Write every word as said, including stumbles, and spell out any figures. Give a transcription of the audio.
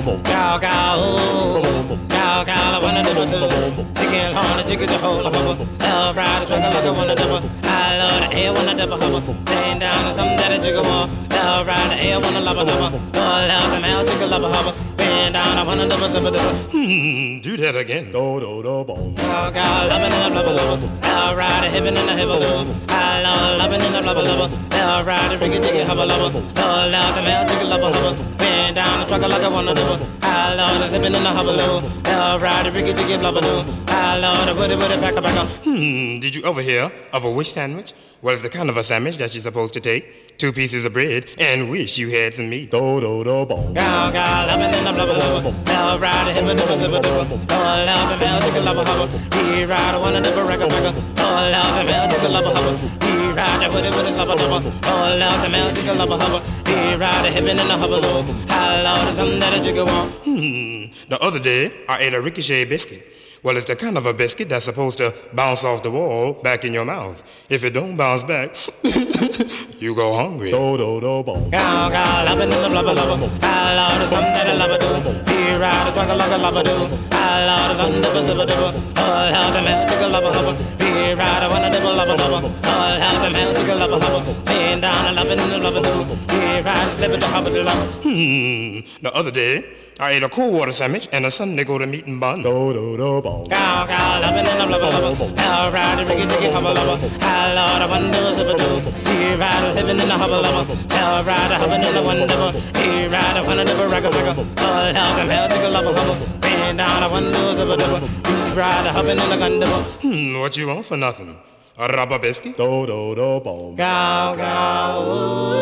Cow, cow, ooh. Cow, cow, I wanna do it too. Chicken horn, a chicken to hold a hubba. Love ride, a trucker like I wanna double. I love the air, wanna double hubba. Laying down on something that a jigger want. Love ride, the air, wanna love a hubba. Lord, love the male, chicken love a hubba. Bend down, I wanna double, double, double. Hmm, do that again. Do, do, do, boom. Cow, cow, loving in a blubber, blubber. Love ride, a hippin' in a hibble, loo. I love loving in a blubber, blubber. Love ride, a riggy, jiggy, hubba, lubber. Lord, love the male, chicken love a hubba. Bend down, the trucker like I wanna double. I love the zippin' in the hubba, loo. Love ride, a riggy, jiggy, blubber, loo. I love the woody, woody, back, back, Hmm, did you ever hear of a wish sandwich? Well, it's the kind of a sandwich that you're supposed to take two pieces of bread and wish you had some meat. Do, do, do, boom. Cow, cow, loving in the blubber, blubber. Love ride, a hibba, dibba, zibba, dibba. Lord, love the male, chicken love a hubba. He ride, a wanna dibba, ragga, ragga. Lord, love the male, chicken love a hubba. He ride, a woody, woody, slubba, dubba. Lord, love the male, chicken love a hubba. He ride, a hippin' in the hubba, loo. I love the something that a jigger want. Hmm, the other day, I ate a ricochet biscuit. Well, it's the kind of a biscuit that's supposed to bounce off the wall back in your mouth. If it don't bounce back, you go hungry. Do, do, do, boom. Cow, cow, loving in the blubber, blubber. I love the something that a lover do. He ride a trucker like a lover do. I love the thunder, dibba, zibba, dibba. Oh, love the male, chicken love a hubba. He ride a wanna dibba, lubba, lubba. Oh, love the male, chicken love a hubba. Laying down and loving in the blubber do. He ride a slipper, the hubba, the lubber. Hmm, the other day, I ate a cold water sandwich and a Sunday go to meat and bun. Do, do, do, boom. Cow, cow, loving in the blubber, blubber. Now ride a riggy, jiggy, hubba, lubba. I love the one do, zibba, do. He ride a living in the hubba, lubba. Now ride a hubbin' in the one double. He ride a one double, ragga, ragga. Oh, love the male, chicken love a hubba. Bend down a one do, zibba, dibba. He ride a hubbin' in the gun double. Hmm, what you want for nothing? A rubber biscuit? Do, do, do, boom. Cow, cow, ooh.